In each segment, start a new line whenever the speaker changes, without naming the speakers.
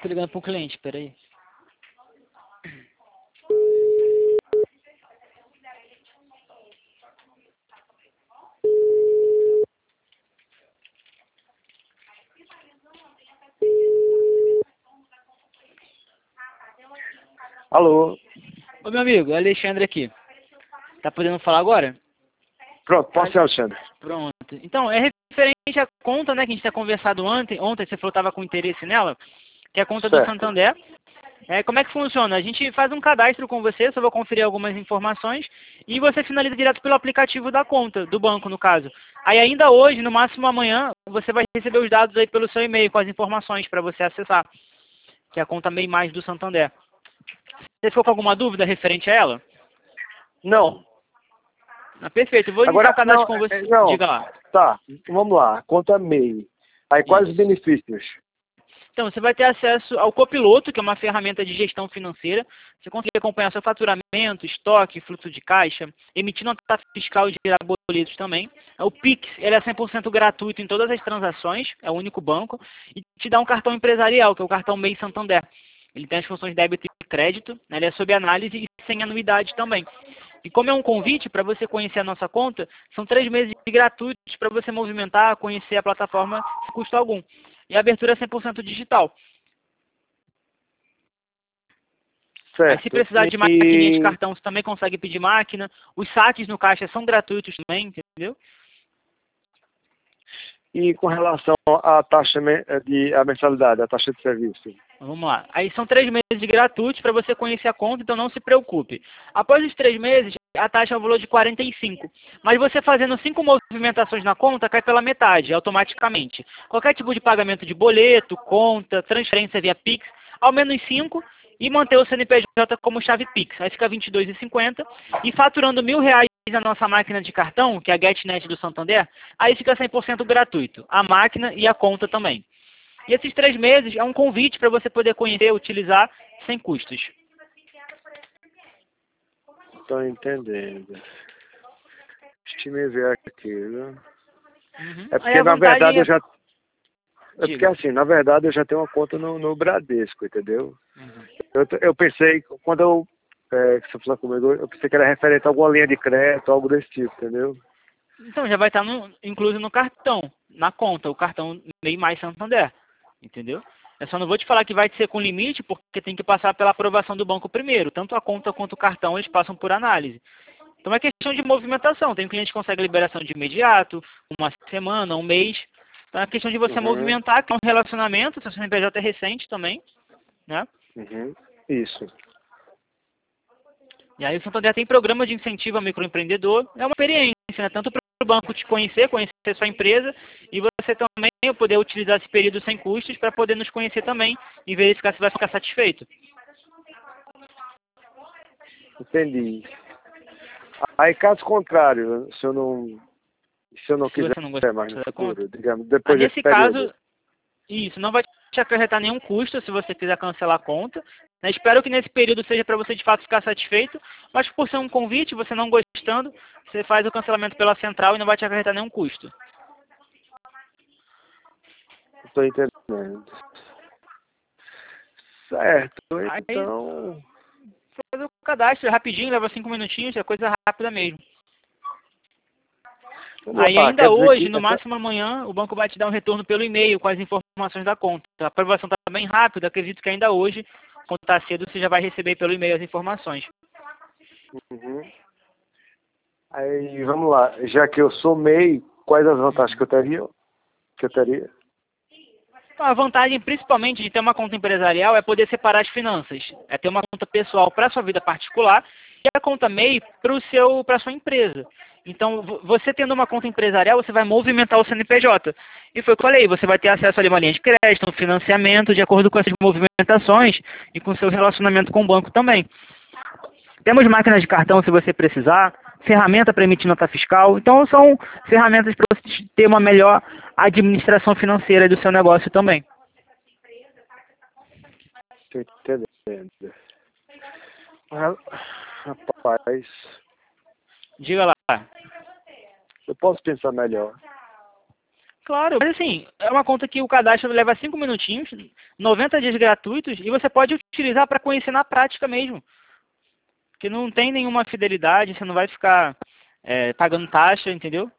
tô ligando para um cliente, peraí.
Alô?
Ô, meu amigo, é Alexandre aqui. Tá podendo falar agora?
Pronto, pode ser, Alexandre.
Pronto. Então, é referente à conta, né, que a gente tinha conversado ontem. Ontem você falou que estava com interesse nela, que é a conta do
Certo.
Santander. Como é que funciona? A gente faz um cadastro com você, só vou conferir algumas informações, e você finaliza direto pelo aplicativo da conta, do banco, no caso. Aí ainda hoje, no máximo amanhã, você vai receber os dados aí pelo seu e-mail, com as informações para você acessar, que é a conta MEI Mais do Santander. Você ficou com alguma dúvida referente a ela?
Não.
Perfeito, eu vou iniciar
Agora,
o cadastro com você.
não.
Diga lá.
Tá, vamos lá. Conta MEI. Aí, quais os
Isso.
benefícios?
Então, você vai ter acesso ao Copiloto, que é uma ferramenta de gestão financeira. Você consegue acompanhar seu faturamento, estoque, fluxo de caixa, emitir nota fiscal e gerar boletos também. O Pix, ele é 100% gratuito em todas as transações, é o único banco. E te dá um cartão empresarial, que é o cartão MEI Santander. Ele tem as funções de débito e crédito, né? Ele é sob análise e sem anuidade também. E como é um convite para você conhecer a nossa conta, são 3 meses gratuitos para você movimentar, conhecer a plataforma sem custo algum. E a abertura é 100% digital.
Certo.
Aí se precisar de maquininha de cartão, você também consegue pedir máquina. Os saques no caixa são gratuitos também, entendeu?
E com relação à taxa a mensalidade, a taxa de serviço?
Vamos lá. Aí são 3 meses gratuitos para você conhecer a conta, então não se preocupe. Após os 3 meses, a taxa é o valor de 45. Mas você fazendo 5 movimentações na conta, cai pela metade, automaticamente. Qualquer tipo de pagamento de boleto, conta, transferência via Pix, ao menos 5 e manter o CNPJ como chave Pix. Aí fica 22,50. E faturando R$ 1.000 na nossa máquina de cartão, que é a GetNet do Santander, aí fica 100% gratuito. A máquina e a conta também. E esses 3 meses é um convite para você poder conhecer, utilizar sem custos.
Estou entendendo. Deixa eu ver aqui, viu? É
Aí
porque,
a
na
vantagem
verdade,
é...
eu já... É porque,
Diga.
assim, na verdade, eu já tenho uma conta no Bradesco, entendeu? Eu pensei, quando você falou comigo, eu pensei que era referente a alguma linha de crédito, algo desse tipo, entendeu?
Então já vai estar incluso no cartão, na conta, o cartão MEI Mais Santander. Entendeu? Eu só não vou te falar que vai ser com limite, porque tem que passar pela aprovação do banco primeiro. Tanto a conta quanto o cartão, eles passam por análise. Então é questão de movimentação. Tem cliente que consegue liberação de imediato, uma semana, um mês. Então é questão de você
Uhum,
movimentar, que é um relacionamento, seu CNPJ é recente também, né?
uhum. Isso.
E aí o Santander tem programa de incentivo ao microempreendedor. É uma experiência, né? Tanto para o banco te conhecer sua empresa, e você também poder utilizar esse período sem custos para poder nos conhecer também e verificar se vai ficar satisfeito.
Entendi. Aí, caso contrário, se eu não
Se
quiser
você não gostar
mais no
da conta.
futuro, digamos,
Aí,
depois desse
nesse
período.
caso, isso não vai te acarretar nenhum custo se você quiser cancelar a conta. Né? Espero que nesse período seja para você de fato ficar satisfeito, mas por ser um convite, você não gostando, você faz o cancelamento pela central e não vai te acarretar nenhum custo.
Estou entendendo. Certo,
Aí,
então...
fazer o cadastro rapidinho, leva 5 minutinhos, é coisa rápida mesmo.
Vamos
Aí
lá,
ainda
quer dizer
hoje,
que
no
essa...
máximo amanhã, o banco vai te dar um retorno pelo e-mail com as informações da conta. A aprovação está bem rápida, acredito que ainda hoje, quando está cedo, você já vai receber pelo e-mail as informações.
Uhum. Aí, vamos lá, já que eu sou MEI, quais as vantagens que eu teria?
Então, a vantagem, principalmente, de ter uma conta empresarial é poder separar as finanças. É ter uma conta pessoal para a sua vida particular e a conta MEI para a sua empresa. Então, você tendo uma conta empresarial, você vai movimentar o CNPJ. E foi o que eu falei, você vai ter acesso ali a uma linha de crédito, um financiamento, de acordo com essas movimentações e com o seu relacionamento com o banco também. Temos máquinas de cartão se você precisar, ferramenta para emitir nota fiscal. Então, são ferramentas para você ter uma melhor administração financeira do seu negócio também.
Estou entendendo. Ah, rapaz,
Diga lá.
eu posso pensar melhor.
Claro, mas assim, é uma conta que o cadastro leva 5 minutinhos, 90 dias gratuitos, e você pode utilizar para conhecer na prática mesmo. Que não tem nenhuma fidelidade, você não vai ficar pagando taxa, entendeu?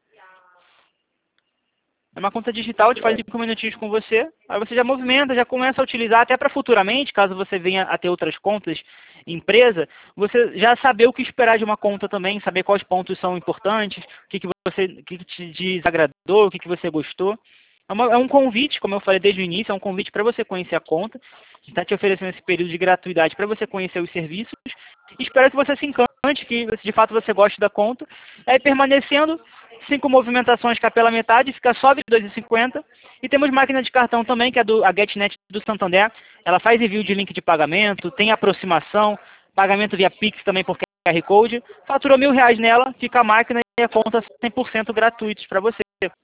É uma conta digital, te faz 5 minutinhos com você, aí você já movimenta, já começa a utilizar, até para futuramente, caso você venha a ter outras contas empresa, você já saber o que esperar de uma conta também, saber quais pontos são importantes, o que te desagradou, o que você gostou. É um convite, como eu falei desde o início, é um convite para você conhecer a conta, está te oferecendo esse período de gratuidade para você conhecer os serviços. Espero que você se encante, que de fato você goste da conta. Aí permanecendo, 5 movimentações que é pela metade, fica só R$ 22,50. E temos máquina de cartão também, que é a GetNet do Santander. Ela faz envio de link de pagamento, tem aproximação, pagamento via Pix também por QR Code. Faturou R$ 1.000 nela, fica a máquina e a conta 100% gratuitos para você.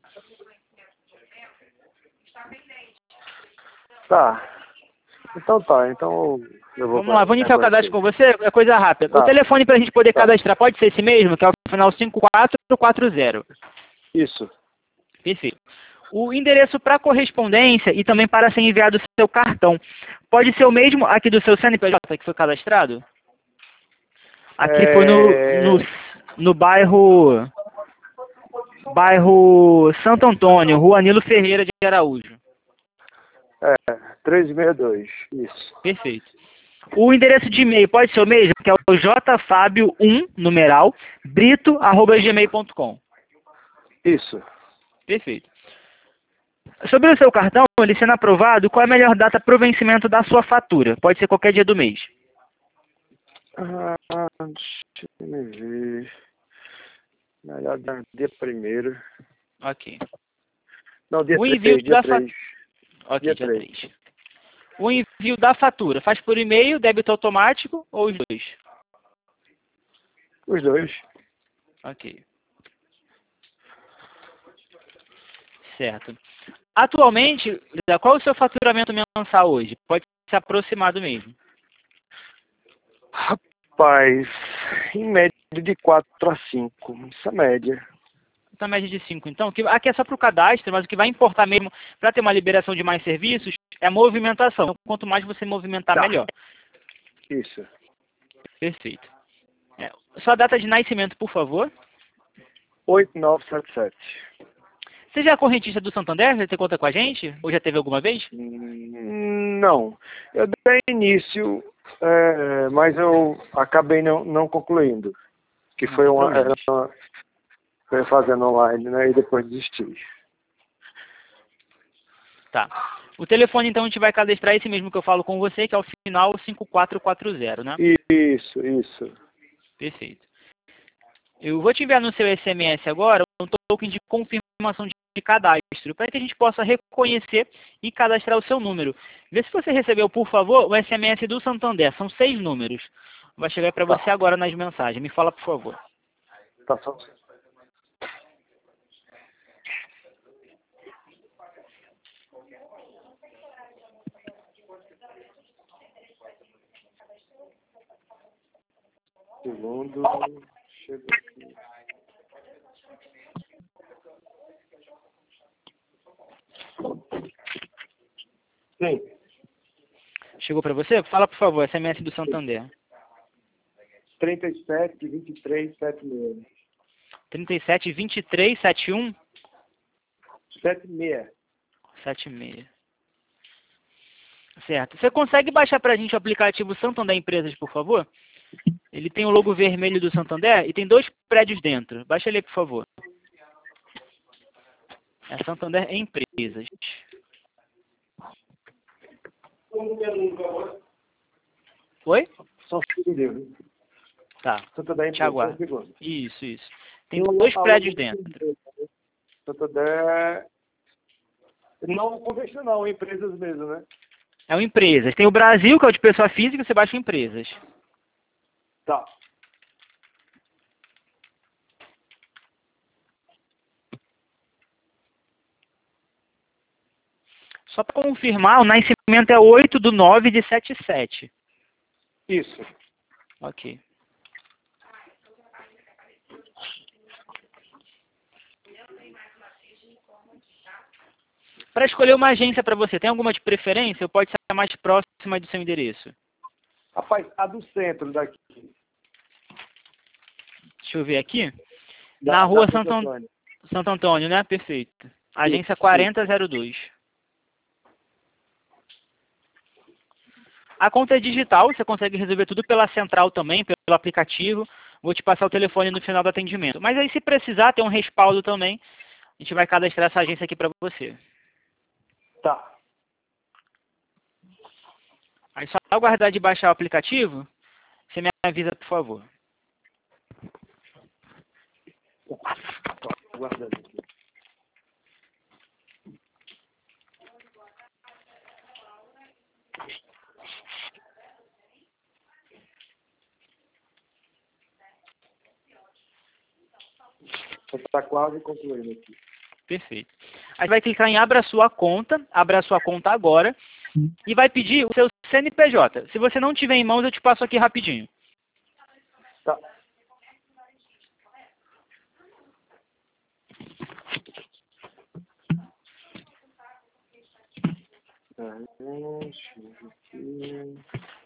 Tá. Então tá, então eu vou...
Vamos lá, vou iniciar o cadastro com você, é coisa rápida.
Tá.
O telefone para a gente poder cadastrar pode ser esse mesmo, que é o final 5440.
Isso.
Perfeito. O endereço para correspondência e também para ser enviado o seu cartão, pode ser o mesmo aqui do seu CNPJ que foi cadastrado? Aqui foi no bairro Santo Antônio, Rua Nilo Ferreira de Araújo.
362, isso.
Perfeito. O endereço de e-mail pode ser o mesmo, que é o jfabio1, numeral, brito@gmail.com.
Isso.
Perfeito. Sobre o seu cartão, ele sendo aprovado, qual é a melhor data para o vencimento da sua fatura? Pode ser qualquer dia do mês.
Deixa eu ver. Melhor dia 1º.
Ok.
Não, dia
O
3,
envio
dia
da
3.
Ok, dia 3. O envio da fatura faz por e-mail, débito automático ou os dois?
Os dois.
Ok. Certo. Atualmente, qual é o seu faturamento mensal hoje? Pode ser aproximado mesmo.
Rapaz, em média de 4 a 5. Essa média.
Então, média de 5. Então, aqui é só para o cadastro, mas o que vai importar mesmo para ter uma liberação de mais serviços é a movimentação. Então, quanto mais você movimentar, melhor.
Isso.
Perfeito. Sua data de nascimento, por favor.
8977.
Você já é correntista do Santander? Já tem conta com a gente? Ou já teve alguma vez?
Não. Eu dei início, mas eu acabei não concluindo. Que foi foi fazendo online, né? E depois desisti.
Tá. O telefone, então, a gente vai cadastrar esse mesmo que eu falo com você, que é o final 5440, né?
Isso.
Perfeito. Eu vou te enviar no seu SMS agora um token de confirmação de cadastro, para que a gente possa reconhecer e cadastrar o seu número. Vê se você recebeu, por favor, o SMS do Santander. São 6 números. Vai chegar para você agora nas mensagens. Me fala, por favor.
Tá só. Segundo. Chegou aqui. Sim.
Chegou para você? Fala, por favor, SMS do Santander.
37, 23, 76.
37 23 71
76.
76. Certo. Você consegue baixar para a gente o aplicativo Santander Empresas, por favor? Ele tem o logo vermelho do Santander e tem 2 prédios dentro. Baixa ele, por favor. É Santander Empresas. Oi?
Só um segundo.
Tá.
Santander
Te aguardo.
Empresas.
Isso. Tem 2 prédios dentro.
Santander... Não convencional, empresas mesmo, né?
É o Empresas. Tem o Brasil, que é o de pessoa física, você baixa o Empresas.
Tá.
Só para confirmar, o nascimento é 8/9 de 77.
Isso.
Ok. Para escolher uma agência para você, tem alguma de preferência ou pode ser a mais próxima do seu endereço?
Rapaz, a do centro daqui.
Deixa eu ver aqui. Na rua Santo Antônio, né? Perfeito. Agência 4002. A conta é digital, você consegue resolver tudo pela central também, pelo aplicativo. Vou te passar o telefone no final do atendimento. Mas aí, se precisar, tem um respaldo também. A gente vai cadastrar essa agência aqui para você.
Tá.
Aí, só aguardar de baixar o aplicativo, você me avisa, por favor.
Tô aguardando aqui. Você está quase concluindo aqui.
Perfeito. Aí vai clicar em abra sua conta agora, e vai pedir o seu CNPJ. Se você não tiver em mãos, eu te passo aqui rapidinho.
Tá. Deixa eu ver aqui.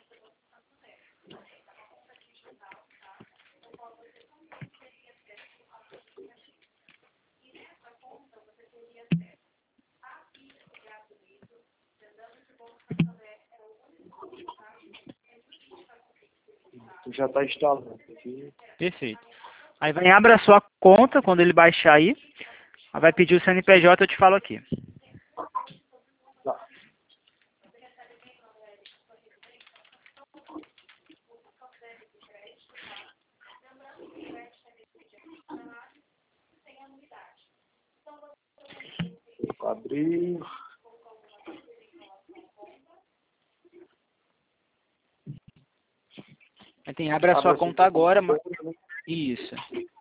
Já está instalando aqui.
Perfeito. Aí vai em abra sua conta, quando ele baixar aí. Aí vai pedir o CNPJ, eu te falo aqui.
Tá. Vou abrir.
Aí tem abra sua conta agora. Isso.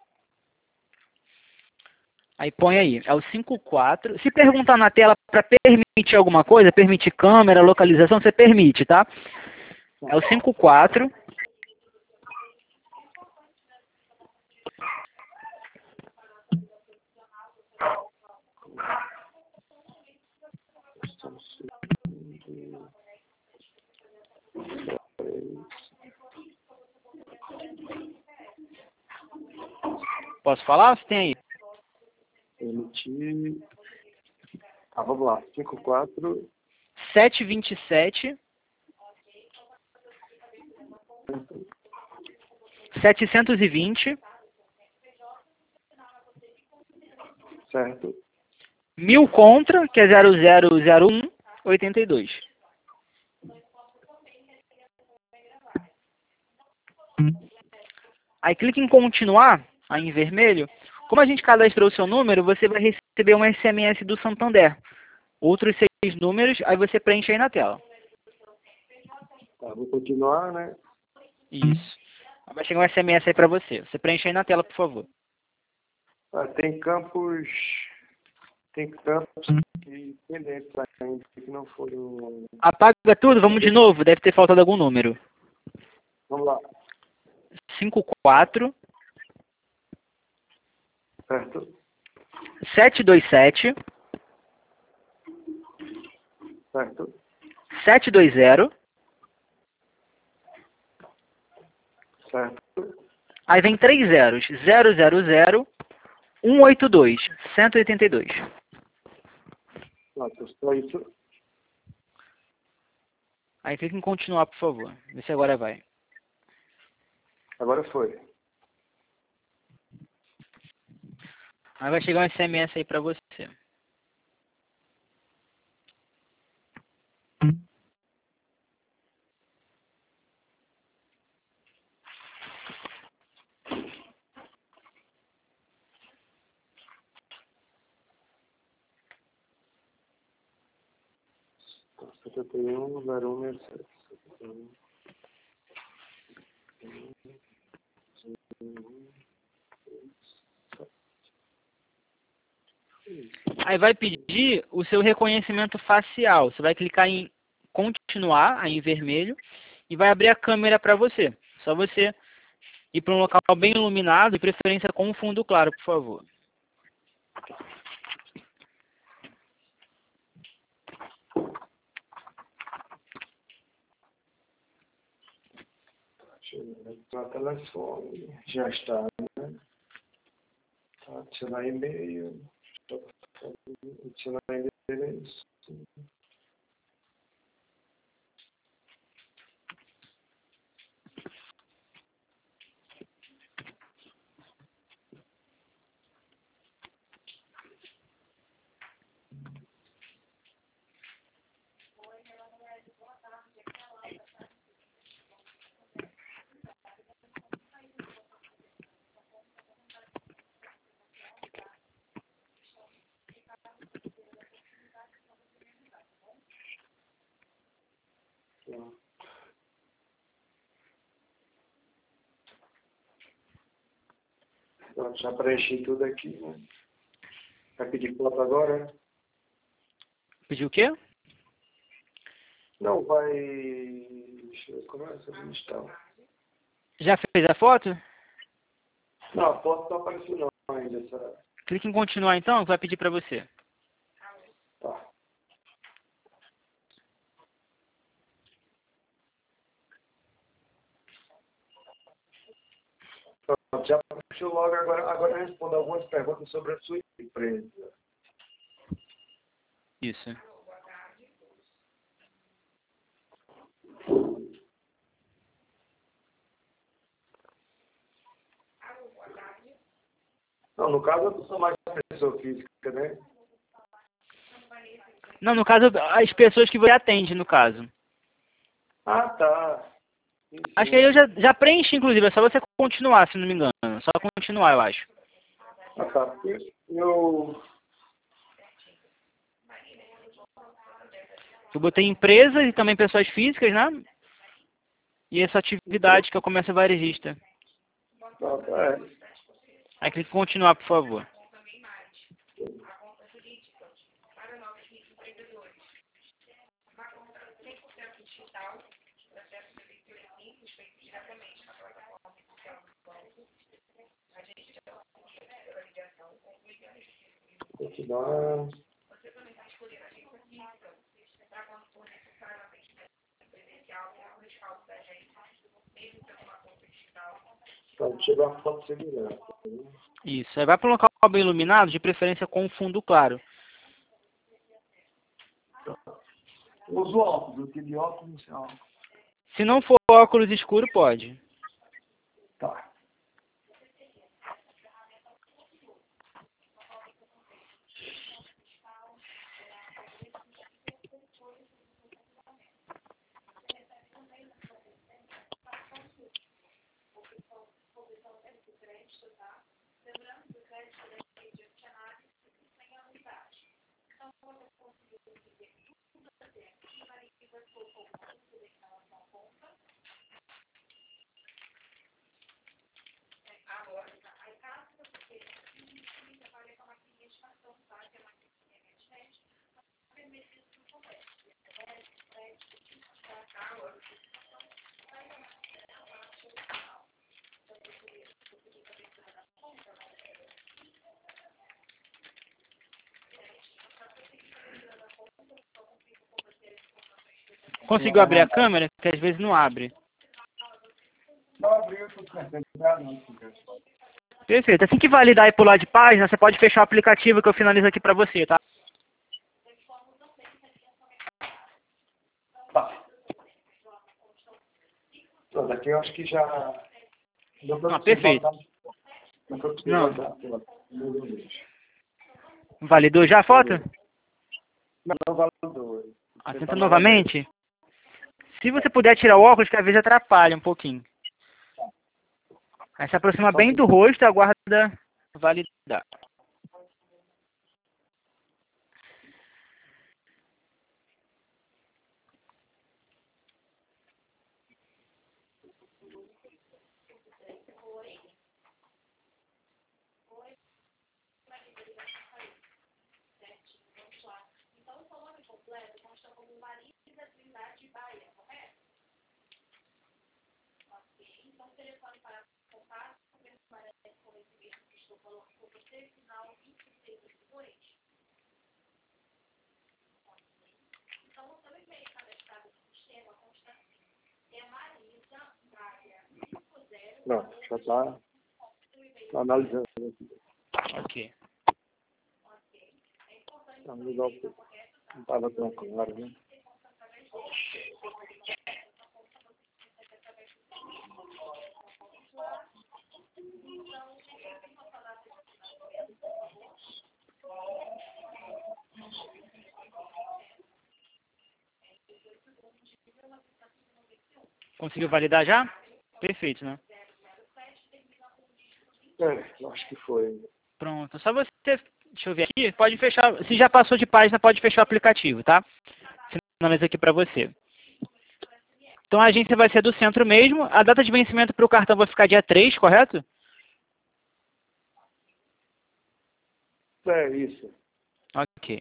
Aí põe aí, é o 54. Se perguntar na tela para permitir alguma coisa, permitir câmera, localização, você permite, tá? É o 54. Posso falar? Você tem aí?
Emitir. Ah, vamos lá. 54.
727. 720.
Certo.
1000 contra, que é 0001 82. Aí clique em continuar, aí em vermelho. Como a gente cadastrou o seu número, você vai receber um SMS do Santander. Outros 6 números, aí você preenche aí na tela.
Tá, vou continuar, né?
Isso. Aí vai chegar um SMS aí para você. Você preenche aí na tela, por favor.
Ah, tem campos que pendentes ainda que não foram.
Apaga tudo, vamos de novo. Deve ter faltado algum número.
Vamos lá.
54.
Certo.
727.
Certo.
720.
Certo.
Aí vem 3 zeros. 000 182. 182.
Pronto, só isso.
Aí clica em continuar, por favor. Vê se agora vai.
Agora foi.
Aí vai chegar um SMS aí pra você.
Então, 71, 01, 07.
Aí vai pedir o seu reconhecimento facial. Você vai clicar em continuar, aí em vermelho, e vai abrir a câmera para você. Só você ir para um local bem iluminado, de preferência com um fundo claro, por favor.
Para telefone, já está, né? Adicionar e-mail, adicionar endereço. Pronto, já preenchi tudo aqui, né? Vai pedir foto agora?
Pediu o quê?
Não, vai... Deixa eu ver como é essa lista.
Já fez a foto?
Não, a foto não apareceu não ainda, será?
Clique em continuar então, que vai pedir para você.
Tá. Pronto, já puxou logo agora. Agora responda algumas perguntas sobre a sua empresa.
Isso.
Não, no caso eu sou mais pessoa física, né?
Não, no caso, as pessoas que você atende, no caso.
Ah, tá. Sim,
Acho que
sim.
aí eu já preenchi, inclusive. É só você continuar, se não me engano. Só continuar, eu acho.
Ah, tá.
Eu botei empresas e também pessoas físicas, né? E essa atividade que é o comércio varejista.
É.
Aí clique em continuar, por favor.
Continuar. Pronto, chegou a foto de segurança.
Isso. Aí vai para um local bem iluminado, de preferência com fundo claro.
Uso óculos, aquele óculos, ó.
Se não for óculos escuro, pode.
Tá.
Conseguiu abrir a câmera? Que às vezes não abre.
Não abriu, tô tentando entrar, não.
Perfeito. Assim que validar e pular de página, você pode fechar o aplicativo que eu finalizo aqui para você, tá?
Tá. Pronto, aqui eu acho que já... Não foi
Ah,
possível
perfeito.
botar. Não foi possível
Não.
botar.
Validou já a foto?
Não validou.
Ah, tenta novamente. Se você puder tirar o óculos, que às vezes atrapalha um pouquinho. Aí se aproxima bem do rosto e aguarda validar.
Pronto, já está analisando aqui.
Ok.
Tá legal, não estava tão claro, né?
Conseguiu validar já? Perfeito, né?
Eu acho que foi.
Pronto. Só você, deixa eu ver aqui, pode fechar, se já passou de página, pode fechar o aplicativo, tá? Finaliza aqui para você. Então a agência vai ser do centro mesmo. A data de vencimento para o cartão vai ficar dia 3, correto?
É isso.
Ok.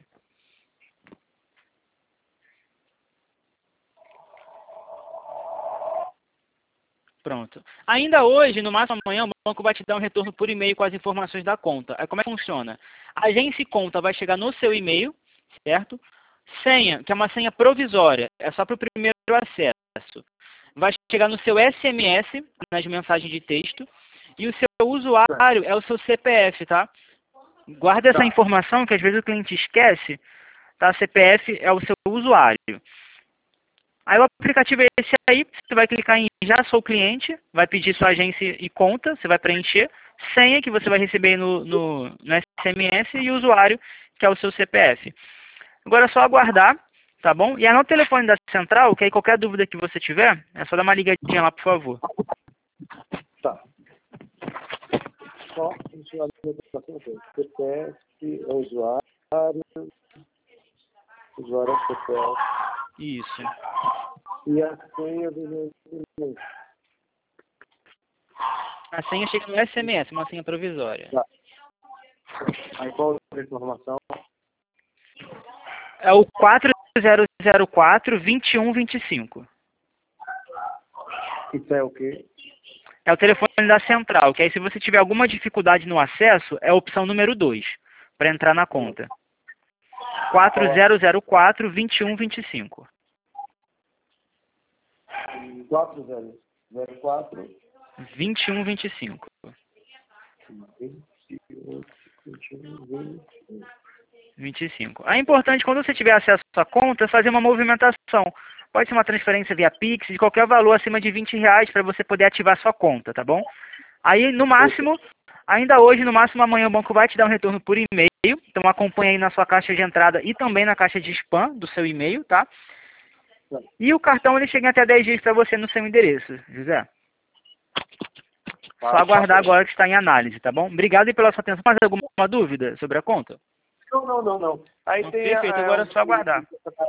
Pronto. Ainda hoje, no máximo amanhã, o banco vai te dar um retorno por e-mail com as informações da conta. Aí como é que funciona? A agência e conta vai chegar no seu e-mail, certo? Senha, que é uma senha provisória, é só para o primeiro acesso. Vai chegar no seu SMS, nas mensagens de texto, e o seu usuário é o seu CPF, tá? Guarda essa informação, que às vezes o cliente esquece, tá? CPF é o seu usuário. Aí o aplicativo é esse aí, você vai clicar em Já Sou Cliente, vai pedir sua agência e conta, você vai preencher, senha que você vai receber no SMS e o usuário, que é o seu CPF. Agora é só aguardar, tá bom? E anota o telefone da central, que aí qualquer dúvida que você tiver, é só dar uma ligadinha lá, por favor.
Tá. Só usuário de aplicação, CPF, usuário é CPF.
Isso.
E a senha do meu.
A senha chega no SMS, uma senha provisória.
Tá. Aí qual outra informação?
É o 4004-2125.
Isso é o quê?
É o telefone da central, que aí se você tiver alguma dificuldade no acesso, é a opção número 2, para entrar na conta. 4004-2125.
4004
2125. 25. É importante, quando você tiver acesso à conta, fazer uma movimentação. Pode ser uma transferência via Pix, de qualquer valor acima de R$20, para você poder ativar sua conta, tá bom? Aí, no máximo, ainda hoje, no máximo amanhã, o banco vai te dar um retorno por e-mail. Então, acompanhe aí na sua caixa de entrada e também na caixa de spam do seu e-mail, tá? E o cartão, ele chega em até 10 dias para você no seu endereço, José. Só aguardar agora que está em análise, tá bom? Obrigado aí pela sua atenção. Mais alguma dúvida sobre a conta?
Não. Aí
Então,
tem
perfeito, agora é só aguardar.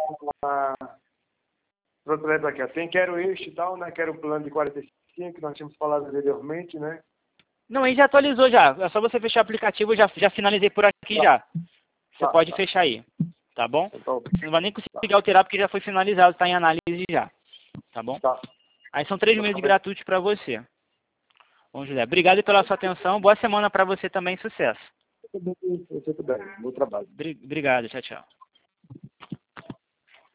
Aqui, tem Quero Este e tal, né? Quero o plano de 45, que nós tínhamos falado anteriormente, né?
Não, aí já atualizou já. É só você fechar o aplicativo, já finalizei por aqui já. Você pode fechar aí, tá bom? Você não vai nem conseguir alterar porque já foi finalizado, está em análise já, tá bom? Aí são 3 meses gratuitos para você. Bom, José, obrigado pela sua atenção. Boa semana para você também, sucesso.
Tudo bem, bom trabalho.
Obrigado, tchau, tchau.